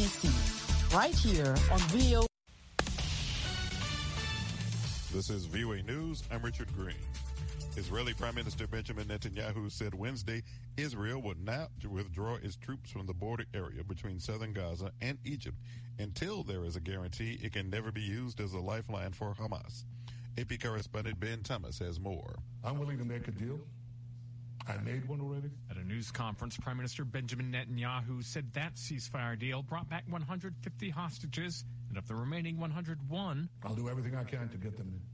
DC, right here on VOA. This is VOA News. I'm Richard Green. Israeli Prime Minister Benjamin Netanyahu said Wednesday Israel would not withdraw its troops from the border area between southern Gaza and Egypt until there is a guarantee it can never be used as a lifeline for Hamas. AP correspondent Ben Thomas has more. I'm willing to make a deal. I made one already. At a news conference, Prime Minister Benjamin Netanyahu said that ceasefire deal brought back 150 hostages, and of the remaining 101, I'll do everything I can to get them in.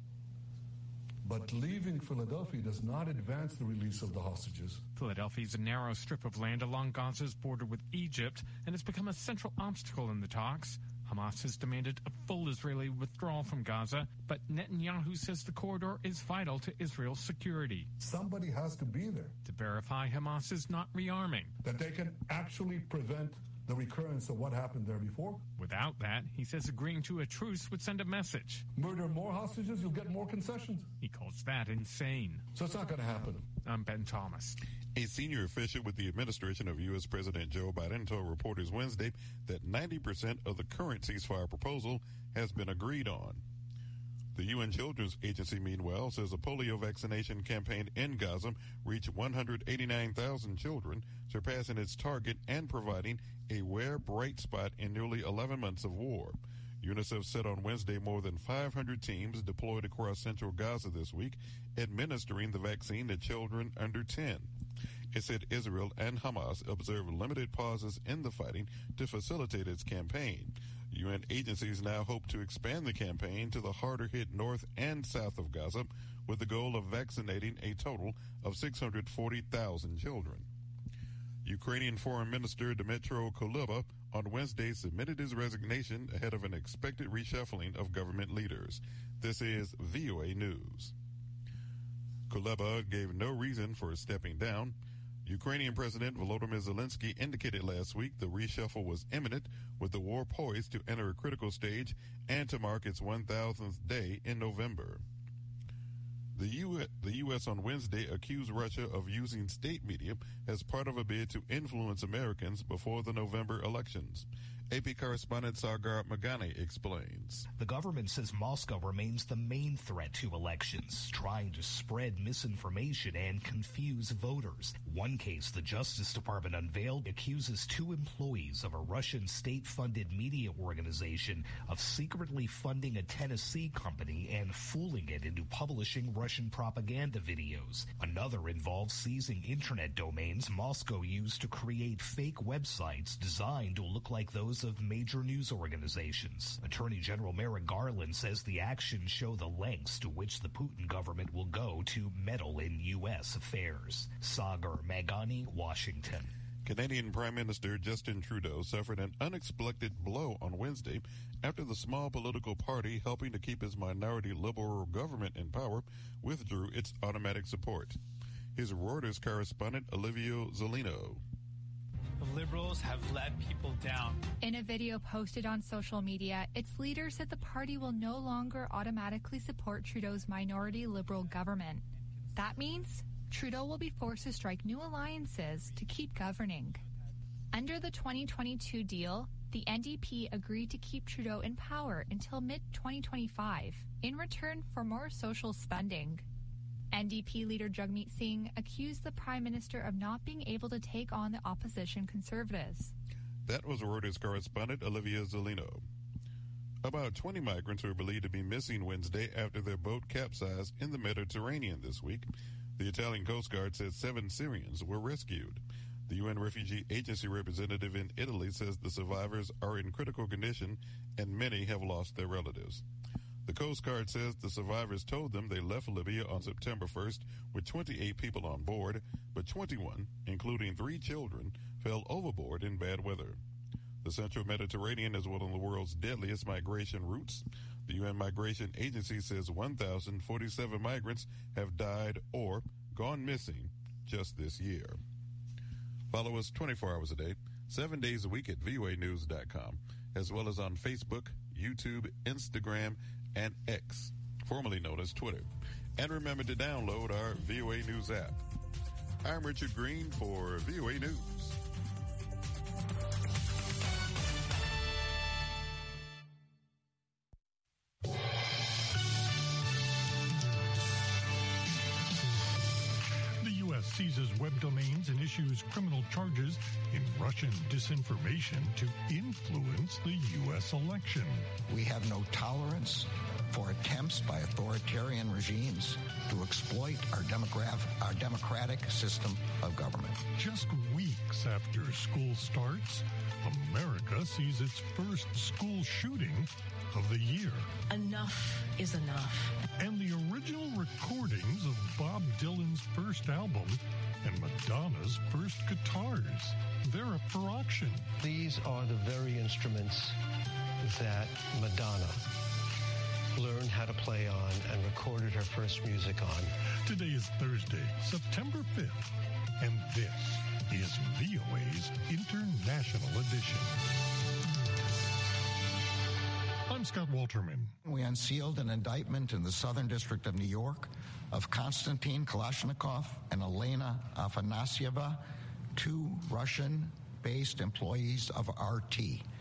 But leaving Philadelphia does not advance the release of the hostages. Philadelphia is a narrow strip of land along Gaza's border with Egypt and has become a central obstacle in the talks. Hamas has demanded a full Israeli withdrawal from Gaza, but Netanyahu says the corridor is vital to Israel's security. Somebody has to be there. To verify Hamas is not rearming. That they can actually prevent the recurrence of what happened there before. Without that, he says agreeing to a truce would send a message. Murder more hostages, you'll get more concessions. He calls that insane. So it's not going to happen. I'm Ben Thomas. A senior official with the administration of U.S. President Joe Biden told reporters Wednesday that 90% of the current ceasefire proposal has been agreed on. The UN Children's Agency, meanwhile, says a polio vaccination campaign in Gaza reached 189,000 children, surpassing its target and providing a rare bright spot in nearly 11 months of war. UNICEF said on Wednesday more than 500 teams deployed across central Gaza this week, administering the vaccine to children under 10. It said Israel and Hamas observed limited pauses in the fighting to facilitate its campaign. UN agencies now hope to expand the campaign to the harder-hit north and south of Gaza with the goal of vaccinating a total of 640,000 children. Ukrainian Foreign Minister Dmytro Kuleba on Wednesday submitted his resignation ahead of an expected reshuffling of government leaders. This is VOA News. Kuleba gave no reason for stepping down. Ukrainian President Volodymyr Zelensky indicated last week the reshuffle was imminent, with the war poised to enter a critical stage and to mark its 1,000th day in November. The U.S. on Wednesday accused Russia of using state media as part of a bid to influence Americans before the November elections. AP correspondent Sagar Magani explains. The government says Moscow remains the main threat to elections, trying to spread misinformation and confuse voters. One case the Justice Department unveiled accuses 2 employees of a Russian state-funded media organization of secretly funding a Tennessee company and fooling it into publishing Russian propaganda videos. Another involves seizing internet domains Moscow used to create fake websites designed to look like those of major news organizations. Attorney General Merrick Garland says the actions show the lengths to which the Putin government will go to meddle in U.S. affairs. Sagar Magani, Washington. Canadian Prime Minister Justin Trudeau suffered an unexpected blow on Wednesday after the small political party helping to keep his minority Liberal government in power withdrew its automatic support. His Reuters correspondent Olivia Zolino. The Liberals have let people down. In a video posted on social media, its leader said the party will no longer automatically support Trudeau's minority Liberal government. That means Trudeau will be forced to strike new alliances to keep governing. Under the 2022 deal, the NDP agreed to keep Trudeau in power until mid-2025 in return for more social spending. NDP leader Jagmeet Singh accused the Prime Minister of not being able to take on the opposition Conservatives. That was Reuters correspondent Olivia Zolino. About 20 migrants were believed to be missing Wednesday after their boat capsized in the Mediterranean this week. The Italian Coast Guard said 7 Syrians were rescued. The UN Refugee Agency representative in Italy says the survivors are in critical condition and many have lost their relatives. The Coast Guard says the survivors told them they left Libya on September 1st with 28 people on board, but 21, including 3 children, fell overboard in bad weather. The Central Mediterranean is one of the world's deadliest migration routes. The UN Migration Agency says 1,047 migrants have died or gone missing just this year. Follow us 24 hours a day, 7 days a week at voanews.com, as well as on Facebook, YouTube, Instagram, and X, formerly known as Twitter. And remember to download our VOA News app. I'm Richard Green for VOA News. seizes web domains and issues criminal charges in Russian disinformation to influence the U.S. election. We have no tolerance for attempts by authoritarian regimes to exploit our democratic system of government. Just weeks after school starts, America sees its first school shooting of the year. Enough is enough. And the original recordings of Bob Dylan's first album and Madonna's first guitars, they're up for auction. These are the very instruments that Madonna learned how to play on and recorded her first music on. Today is Thursday, September 5th, and this is VOA's International Edition. I'm Scott Walterman. We unsealed an indictment in the Southern District of New York of Konstantin Kalashnikov and Elena Afanasieva, two Russian-based employees of RT,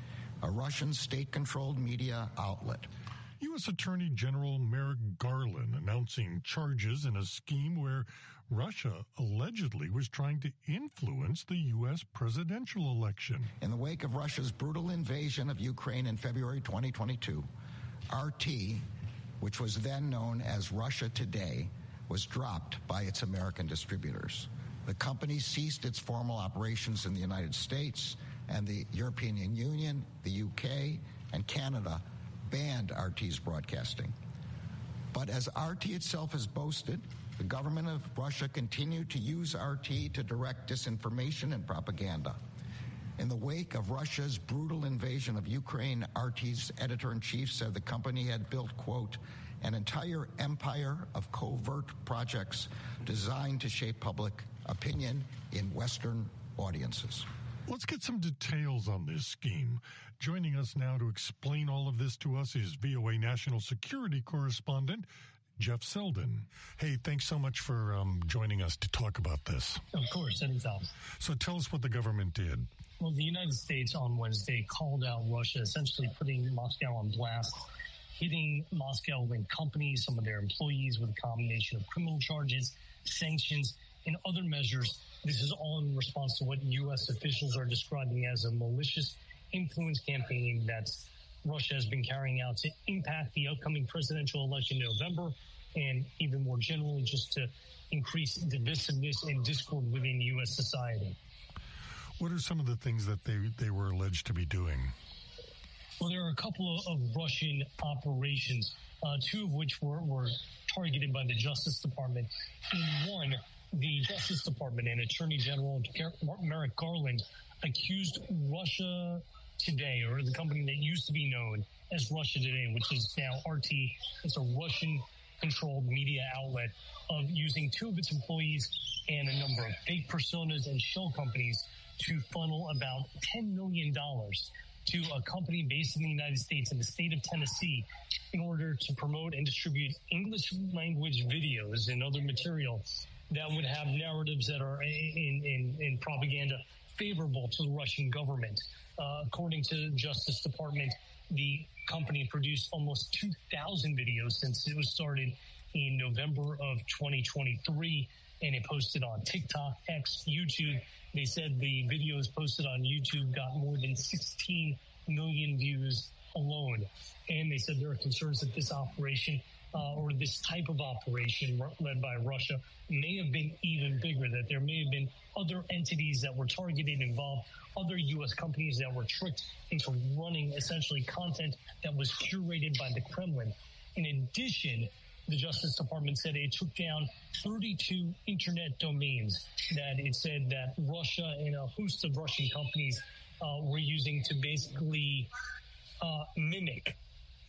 a Russian state-controlled media outlet. U.S. Attorney General Merrick Garland announcing charges in a scheme where Russia allegedly was trying to influence the U.S. presidential election. In the wake of Russia's brutal invasion of Ukraine in February 2022, RT, which was then known as Russia Today, was dropped by its American distributors. The company ceased its formal operations in the United States, and the European Union, the UK, and Canada banned RT's broadcasting. But as RT itself has boasted, the government of Russia continued to use RT to direct disinformation and propaganda. In the wake of Russia's brutal invasion of Ukraine, RT's editor-in-chief said the company had built, quote, an entire empire of covert projects designed to shape public opinion in Western audiences. Let's get some details on this scheme. Joining us now to explain all of this to us is VOA National Security Correspondent Jeff Selden. Hey, thanks so much for joining us to talk about this. Of course, anytime. So tell us what the government did. Well, the United States on Wednesday called out Russia, essentially putting Moscow on blast, hitting Moscow-linked companies, some of their employees, with a combination of criminal charges, sanctions, and other measures. This is all in response to what U.S. officials are describing as a malicious influence campaign that Russia has been carrying out to impact the upcoming presidential election in November, and even more generally, just to increase divisiveness and discord within U.S. society. What are some of the things that they were alleged to be doing? Well, there are a couple of Russian operations, two of which were targeted by the Justice Department. In one, the Justice Department and Attorney General Merrick Garland accused Russia Today, or the company that used to be known as Russia Today, which is now RT. It's a Russian-controlled media outlet, of using two of its employees and a number of fake personas and shell companies to funnel about $10 million to a company based in the United States in the state of Tennessee in order to promote and distribute English language videos and other material that would have narratives that are in propaganda favorable to the Russian government. According to the Justice Department, the company produced almost 2,000 videos since it was started in November of 2023, and it posted on TikTok, X, YouTube. They said the videos posted on YouTube got more than 16 million views alone. And they said there are concerns that this operation or this type of operation led by Russia may have been even bigger, that there may have been other entities that were targeted, involved, other U.S. companies that were tricked into running essentially content that was curated by the Kremlin. In addition, the Justice Department said it took down 32 internet domains that it said that Russia and a host of Russian companies were using to basically mimic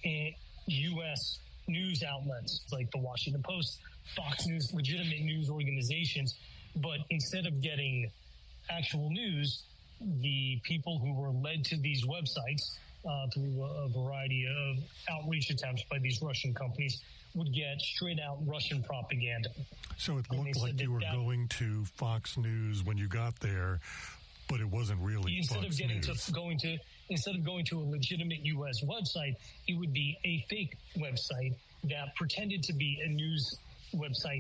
U.S. news outlets like the Washington Post, Fox News, legitimate news organizations. But instead of getting actual news, the people who were led to these websites through a variety of outreach attempts by these Russian companies would get straight out Russian propaganda. So it looked like you were going to Fox News when you got there, but it wasn't really Fox News. Instead of going to a legitimate U.S. website, it would be a fake website that pretended to be a news website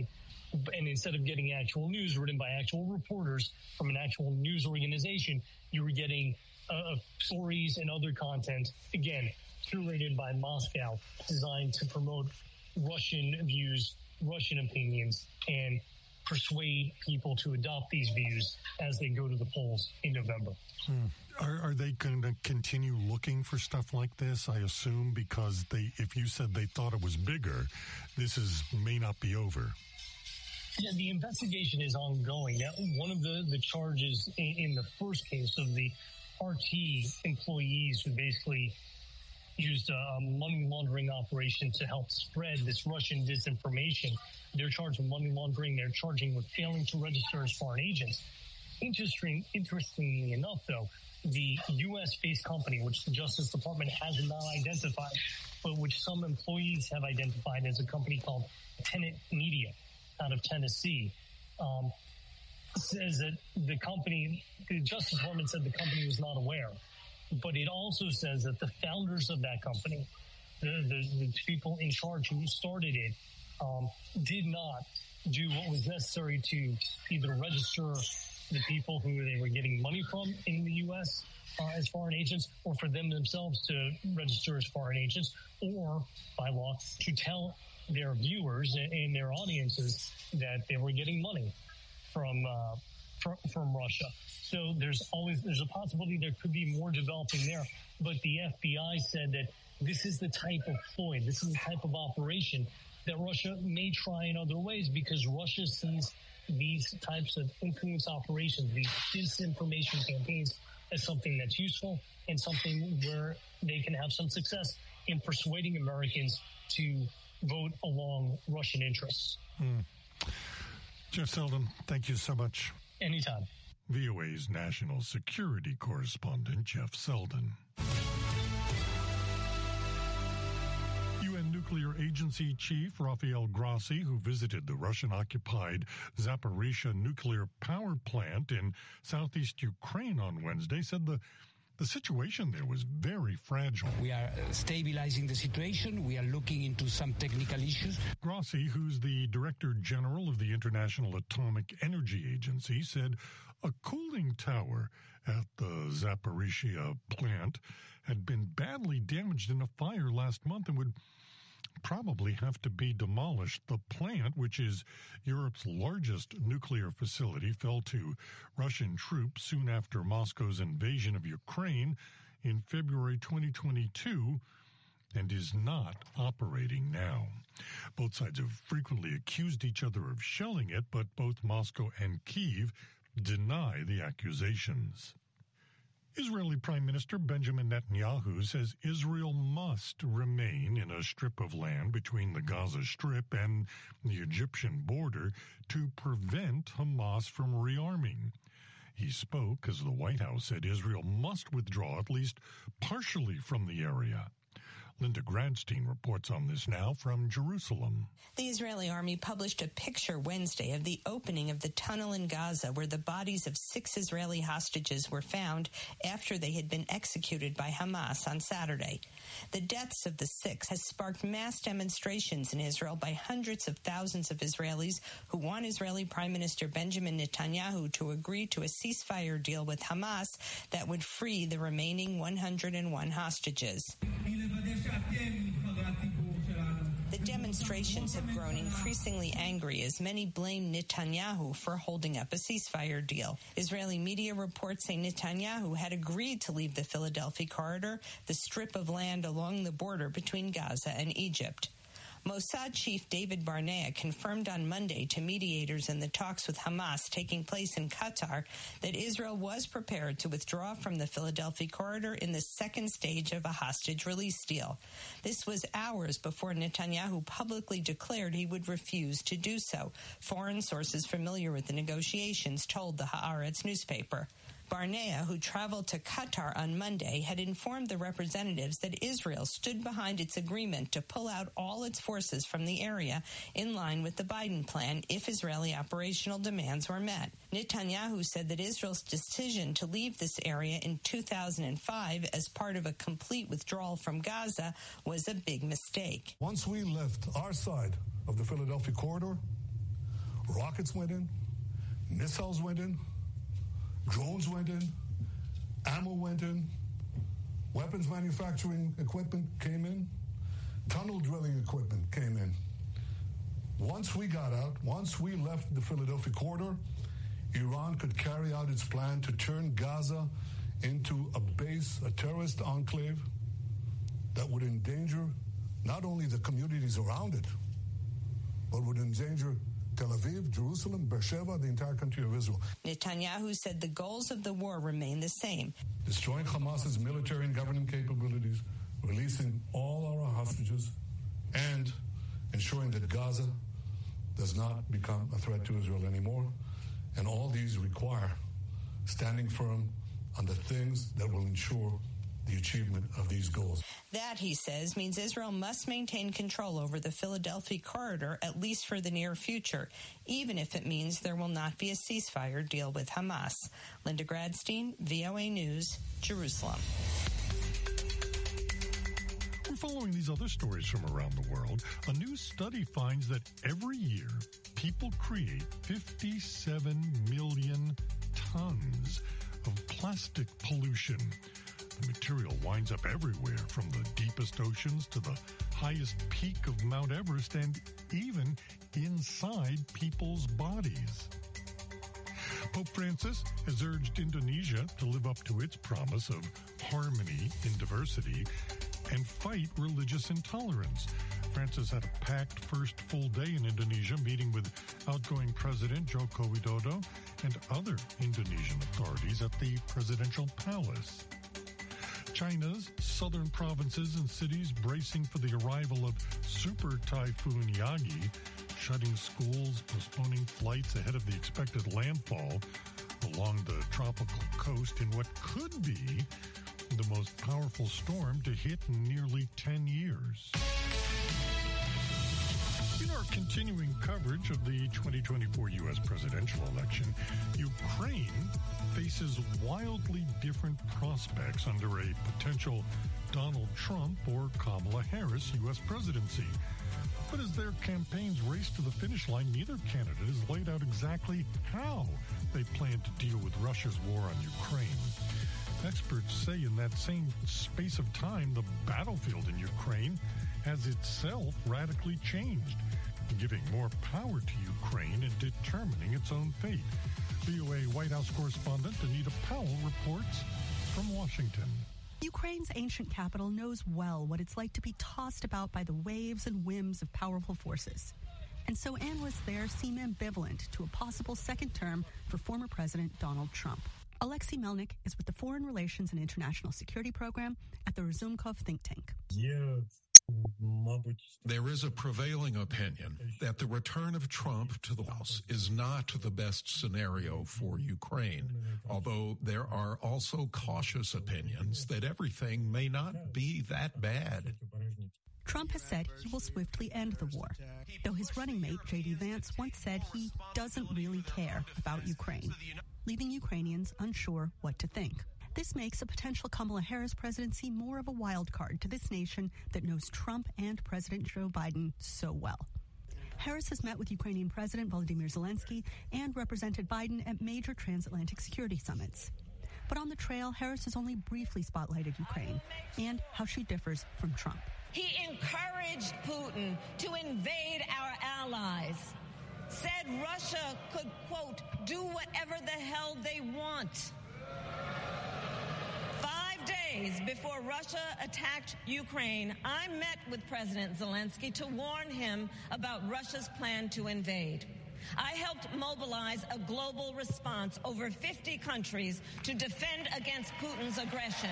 And instead of getting actual news written by actual reporters from an actual news organization, you were getting stories and other content, again, curated by Moscow, designed to promote Russian views, Russian opinions, and persuade people to adopt these views as they go to the polls in November. Are they going to continue looking for stuff like this, I assume, because if you said they thought it was bigger, this may not be over? Yeah, the investigation is ongoing. Now, one of the charges in the first case of the RT employees who basically used a money laundering operation to help spread this Russian disinformation. They're charged with money laundering. They're charging with failing to register as foreign agents. Interestingly enough, though, the U.S.-based company, which the Justice Department has not identified, but which some employees have identified as a company called Tenet Media out of Tennessee, says that the Justice Department said the company was not aware. But it also says that the founders of that company, the people in charge who started it, did not do what was necessary to either register the people who they were getting money from in the U.S. As foreign agents, or for them themselves to register as foreign agents, or by law to tell their viewers and their audiences that they were getting money from Russia. So there's a possibility there could be more developing there. But the FBI said that this is the type of ploy, this is the type of operation that Russia may try in other ways, because Russia sees these types of influence operations, these disinformation campaigns, as something that's useful and something where they can have some success in persuading Americans to vote along Russian interests. Jeff Seldon, thank you so much. Anytime. VOA's national security correspondent, Jeff Seldon. UN Nuclear Agency Chief Rafael Grossi, who visited the Russian-occupied Zaporizhzhia nuclear power plant in southeast Ukraine on Wednesday, said the situation there was very fragile. We are stabilizing the situation. We are looking into some technical issues. Grossi, who's the Director General of the International Atomic Energy Agency, said a cooling tower at the Zaporizhzhia plant had been badly damaged in a fire last month and would probably have to be demolished. The plant, which is Europe's largest nuclear facility, fell to Russian troops soon after Moscow's invasion of Ukraine in February 2022 and is not operating now. Both sides have frequently accused each other of shelling it, but both Moscow and Kyiv deny the accusations. Israeli Prime Minister Benjamin Netanyahu says Israel must remain in a strip of land between the Gaza Strip and the Egyptian border to prevent Hamas from rearming. He spoke as the White House said Israel must withdraw at least partially from the area. Linda Gradstein reports on this now from Jerusalem. The Israeli army published a picture Wednesday of the opening of the tunnel in Gaza where the bodies of 6 Israeli hostages were found after they had been executed by Hamas on Saturday. The deaths of the 6 has sparked mass demonstrations in Israel by hundreds of thousands of Israelis who want Israeli Prime Minister Benjamin Netanyahu to agree to a ceasefire deal with Hamas that would free the remaining 101 hostages. The demonstrations have grown increasingly angry as many blame Netanyahu for holding up a ceasefire deal. Israeli media reports say Netanyahu had agreed to leave the Philadelphia corridor, the strip of land along the border between Gaza and Egypt. Mossad chief David Barnea confirmed on Monday to mediators in the talks with Hamas taking place in Qatar that Israel was prepared to withdraw from the Philadelphia corridor in the second stage of a hostage release deal. This was hours before Netanyahu publicly declared he would refuse to do so, foreign sources familiar with the negotiations told the Haaretz newspaper. Barnea, who traveled to Qatar on Monday, had informed the representatives that Israel stood behind its agreement to pull out all its forces from the area in line with the Biden plan if Israeli operational demands were met. Netanyahu said that Israel's decision to leave this area in 2005 as part of a complete withdrawal from Gaza was a big mistake. Once we left our side of the Philadelphia corridor, Rockets went in, missiles went in, drones went in, ammo went in, weapons manufacturing equipment came in, tunnel drilling equipment came in. Once we got out, once we left the Philadelphia corridor, Iran could carry out its plan to turn Gaza into a base, a terrorist enclave that would endanger not only the communities around it, but would endanger Tel Aviv, Jerusalem, Beersheba, the entire country of Israel. Netanyahu said the goals of the war remain the same. Destroying Hamas's military and governing capabilities, releasing all our hostages, and ensuring that Gaza does not become a threat to Israel anymore. And all these require standing firm on the things that will ensure the achievement of these goals. That, he says, means Israel must maintain control over the Philadelphia corridor, at least for the near future, even if it means there will not be a ceasefire deal with Hamas. Linda Gradstein, VOA News, Jerusalem. We're following these other stories from around the world. A new study finds that every year, people create 57 million tons of plastic pollution. The material winds up everywhere, from the deepest oceans to the highest peak of Mount Everest, and even inside people's bodies. Pope Francis has urged Indonesia to live up to its promise of harmony in diversity and fight religious intolerance. Francis had a packed first full day in Indonesia, meeting with outgoing President Joko Widodo and other Indonesian authorities at the presidential palace. China's southern provinces and cities bracing for the arrival of Super Typhoon Yagi, shutting schools, postponing flights ahead of the expected landfall along the tropical coast in what could be the most powerful storm to hit in nearly 10 years. In our continuing coverage of the 2024 U.S. presidential election, Ukraine faces wildly different prospects under a potential Donald Trump or Kamala Harris U.S. presidency. But as their campaigns race to the finish line, neither candidate has laid out exactly how they plan to deal with Russia's war on Ukraine. Experts say in that same space of time, the battlefield in Ukraine has itself radically changed, giving more power to Ukraine in determining its own fate. VOA White House correspondent Anita Powell reports from Washington. Ukraine's ancient capital knows well what it's like to be tossed about by the waves and whims of powerful forces. And so analysts there seem ambivalent to a possible second term for former President Donald Trump. Alexei Melnik is with the Foreign Relations and International Security Program at the Razumkov think tank. There is a prevailing opinion that the return of Trump to the House is not the best scenario for Ukraine, although there are also cautious opinions that everything may not be that bad. Trump has said he will swiftly end the war, though his running mate, J.D. Vance, once said he doesn't really care about Ukraine, leaving Ukrainians unsure what to think. This makes a potential Kamala Harris presidency more of a wild card to this nation that knows Trump and President Joe Biden so well. Harris has met with Ukrainian President Volodymyr Zelensky and represented Biden at major transatlantic security summits. But on the trail, Harris has only briefly spotlighted Ukraine and how she differs from Trump. He encouraged Putin to invade our allies, said Russia could, quote, do whatever the hell they want. 5 days before Russia attacked Ukraine, I met with President Zelensky to warn him about Russia's plan to invade. I helped mobilize a global response over 50 countries to defend against Putin's aggression.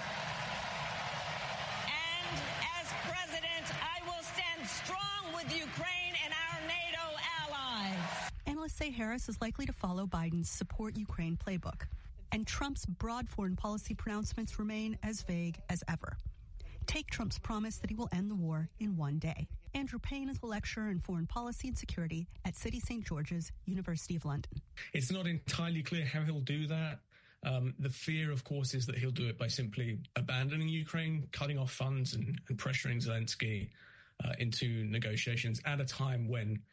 And as president, I will stand strong with Ukraine and our NATO allies. Analysts say Harris is likely to follow Biden's support Ukraine playbook, and Trump's broad foreign policy pronouncements remain as vague as ever. Take Trump's promise that he will end the war in one day. Andrew Payne is a lecturer in foreign policy and security at City St. George's, University of London. It's not entirely clear how he'll do that. The fear, of course, is that he'll do it by simply abandoning Ukraine, cutting off funds and pressuring Zelensky into negotiations at a time when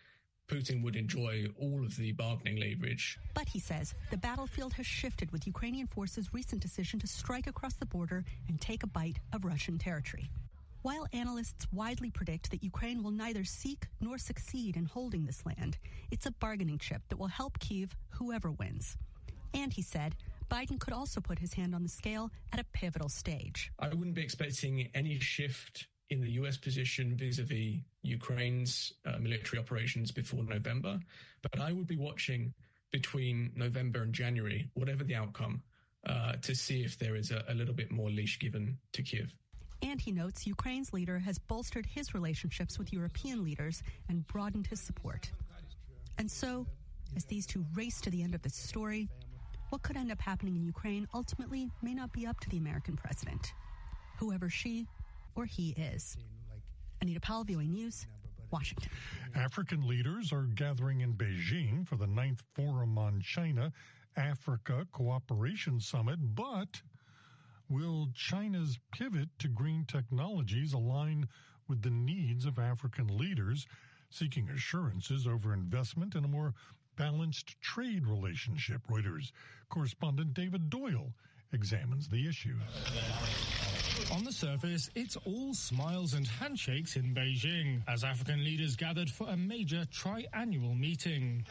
Putin would enjoy all of the bargaining leverage. But he says the battlefield has shifted with Ukrainian forces' recent decision to strike across the border and take a bite of Russian territory. While analysts widely predict that Ukraine will neither seek nor succeed in holding this land, it's a bargaining chip that will help Kyiv whoever wins. And he said Biden could also put his hand on the scale at a pivotal stage. I wouldn't be expecting any shift in the U.S. position vis-a-vis Ukraine's military operations before November, but I would be watching between November and January, whatever the outcome, to see if there is a little bit more leash given to Kyiv. And he notes Ukraine's leader has bolstered his relationships with European leaders and broadened his support. And so, as these two race to the end of this story, what could end up happening in Ukraine ultimately may not be up to the American president, whoever she or he is. Anita Powell, VOA News, Washington. African leaders are gathering in Beijing for the 9th Forum on China Africa Cooperation Summit, but will China's pivot to green technologies align with the needs of African leaders seeking assurances over investment in a more balanced trade relationship? Reuters correspondent David Doyle examines the issue. On the surface, it's all smiles and handshakes in Beijing as African leaders gathered for a major tri-annual meeting.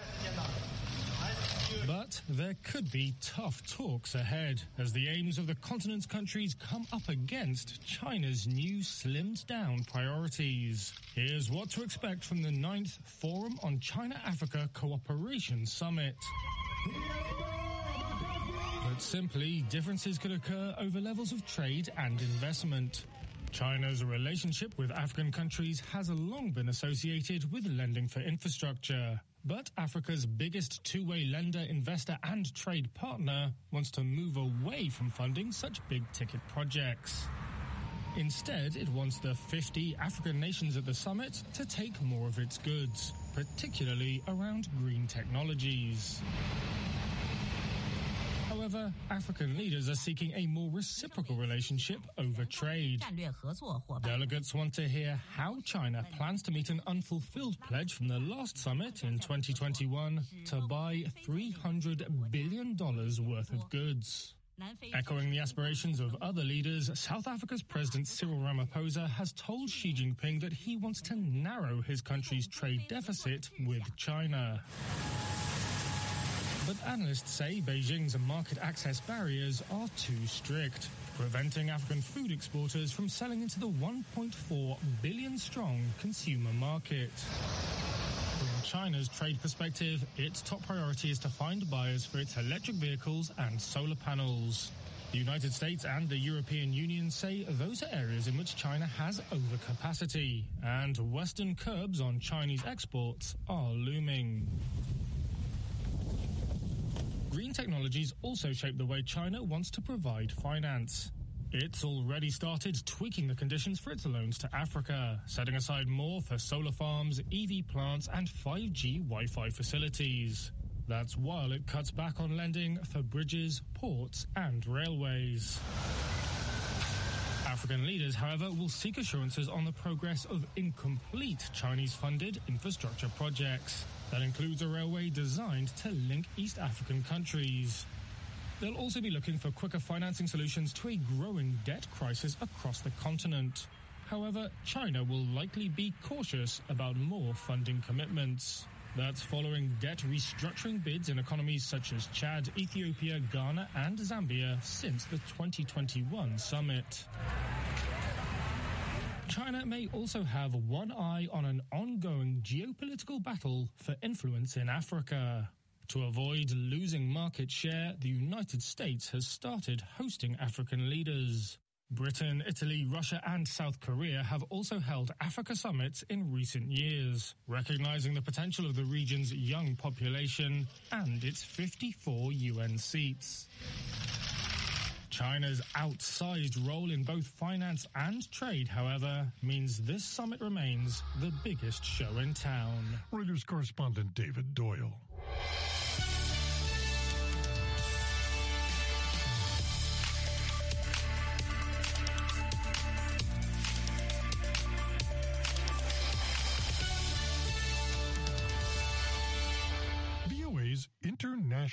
But there could be tough talks ahead as the aims of the continent's countries come up against China's new slimmed-down priorities. Here's what to expect from the 9th Forum on China-Africa Cooperation Summit. Put simply, differences could occur over levels of trade and investment. China's relationship with African countries has long been associated with lending for infrastructure. But Africa's biggest two-way lender, investor, and trade partner wants to move away from funding such big-ticket projects. Instead, it wants the 50 African nations at the summit to take more of its goods, particularly around green technologies. However, African leaders are seeking a more reciprocal relationship over trade. Delegates want to hear how China plans to meet an unfulfilled pledge from the last summit in 2021 to buy $300 billion worth of goods. Echoing the aspirations of other leaders, South Africa's President Cyril Ramaphosa has told Xi Jinping that he wants to narrow his country's trade deficit with China. But analysts say Beijing's market access barriers are too strict, preventing African food exporters from selling into the 1.4 billion-strong consumer market. From China's trade perspective, its top priority is to find buyers for its electric vehicles and solar panels. The United States and the European Union say those are areas in which China has overcapacity, and Western curbs on Chinese exports are looming. Green technologies also shape the way China wants to provide finance. It's already started tweaking the conditions for its loans to Africa, setting aside more for solar farms, EV plants, and 5G Wi-Fi facilities. That's while it cuts back on lending for bridges, ports, and railways. African leaders, however, will seek assurances on the progress of incomplete Chinese-funded infrastructure projects. That includes a railway designed to link East African countries. They'll also be looking for quicker financing solutions to a growing debt crisis across the continent. However, China will likely be cautious about more funding commitments. That's following debt restructuring bids in economies such as Chad, Ethiopia, Ghana, and Zambia since the 2021 summit. China may also have one eye on an ongoing geopolitical battle for influence in Africa. To avoid losing market share, the United States has started hosting African leaders. Britain, Italy, Russia, and South Korea have also held Africa summits in recent years, recognizing the potential of the region's young population and its 54 UN seats. China's outsized role in both finance and trade, however, means this summit remains the biggest show in town. Reuters correspondent David Doyle.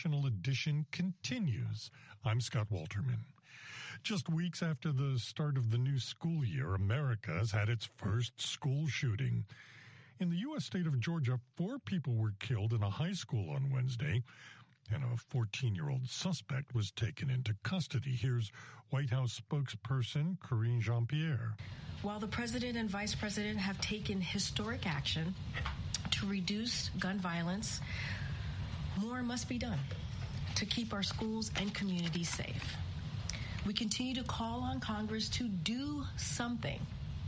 International Edition continues. I'm Scott Walterman. Just weeks after the start of the new school year, America has had its first school shooting. In the U.S. state of Georgia, 4 people were killed in a high school on Wednesday, and a 14-year-old suspect was taken into custody. Here's White House spokesperson Karine Jean-Pierre. While the president and vice president have taken historic action to reduce gun violence, more must be done to keep our schools and communities safe. We continue to call on Congress to do something,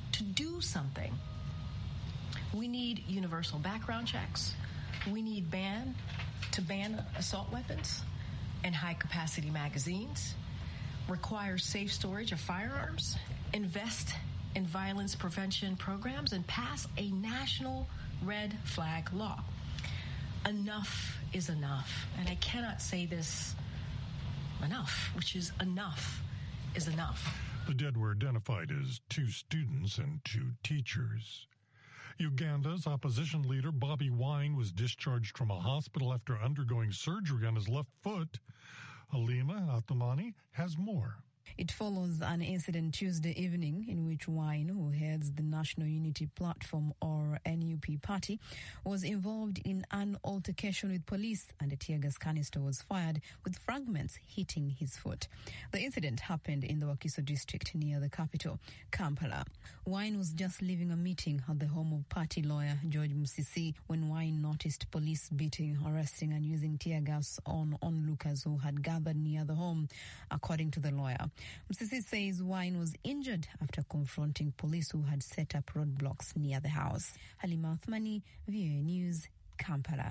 We need universal background checks. We need to ban assault weapons and high-capacity magazines, require safe storage of firearms, invest in violence prevention programs, and pass a national red flag law. Enough is enough. And I cannot say this enough, which is enough is enough. The dead were identified as 2 students and 2 teachers. Uganda's opposition leader Bobi Wine was discharged from a hospital after undergoing surgery on his left foot. Halima Athumani has more. It follows an incident Tuesday evening in which Wine, who heads the National Unity Platform or NUP party, was involved in an altercation with police and a tear gas canister was fired with fragments hitting his foot. The incident happened in the Wakiso district near the capital, Kampala. Wine was just leaving a meeting at the home of party lawyer George Musisi when Wine noticed police beating, arresting and using tear gas on onlookers who had gathered near the home, according to the lawyer. Musisi says Wine was injured after confronting police who had set up roadblocks near the house. Halima Athumani, VOA News, Kampala.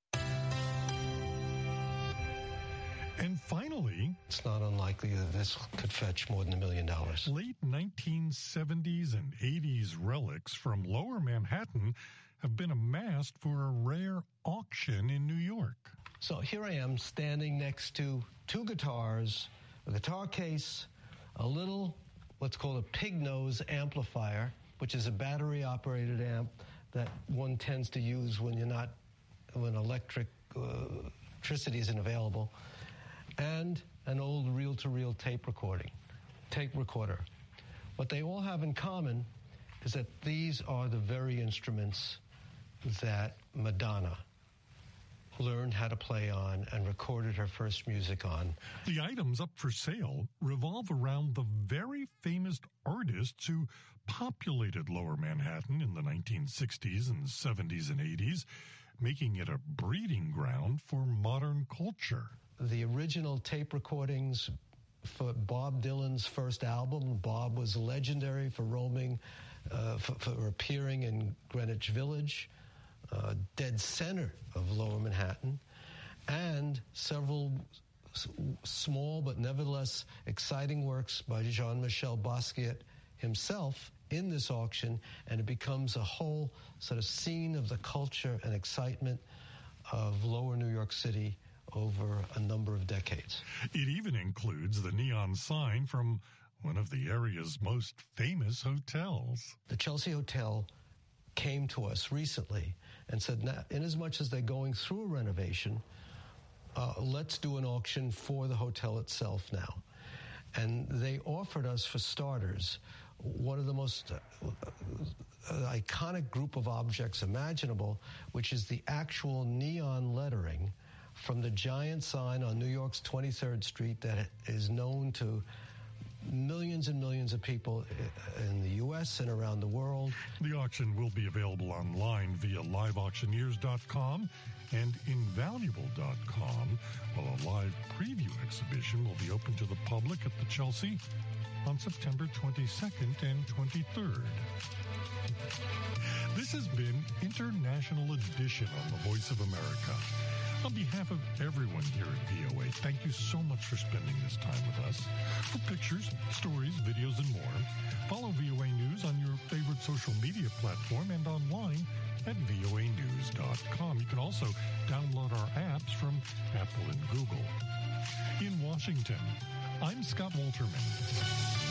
And finally, it's not unlikely that this could fetch more than $1 million. Late 1970s and 80s relics from Lower Manhattan have been amassed for a rare auction in New York. So here I am standing next to 2 guitars, a guitar case, a little, what's called a pig nose amplifier, which is a battery-operated amp that one tends to use when electricity isn't available, and an old reel-to-reel tape recorder. What they all have in common is that these are the very instruments that Madonna learned how to play on and recorded her first music on. The items up for sale revolve around the very famous artists who populated Lower Manhattan in the 1960s and 70s and 80s, making it a breeding ground for modern culture. The original tape recordings for Bob Dylan's first album, Bob was legendary for roaming, for appearing in Greenwich Village, dead center of Lower Manhattan, and several small but nevertheless exciting works by Jean-Michel Basquiat himself in this auction, and it becomes a whole sort of scene of the culture and excitement of Lower New York City over a number of decades. It even includes the neon sign from one of the area's most famous hotels. The Chelsea Hotel came to us recently and said, inasmuch as they're going through a renovation, let's do an auction for the hotel itself now. And they offered us, for starters, one of the most iconic group of objects imaginable, which is the actual neon lettering from the giant sign on New York's 23rd Street that is known to millions and millions of people in the U.S. and around the world. The auction will be available online via liveauctioneers.com and invaluable.com, while a live preview exhibition will be open to the public at the Chelsea on September 22nd and 23rd. This has been International Edition on the Voice of America. On behalf of everyone here at VOA, thank you so much for spending this time with us. For pictures, stories, videos, and more, follow VOA News on your favorite social media platform and online at voanews.com. You can also download our apps from Apple and Google. In Washington, I'm Scott Walterman.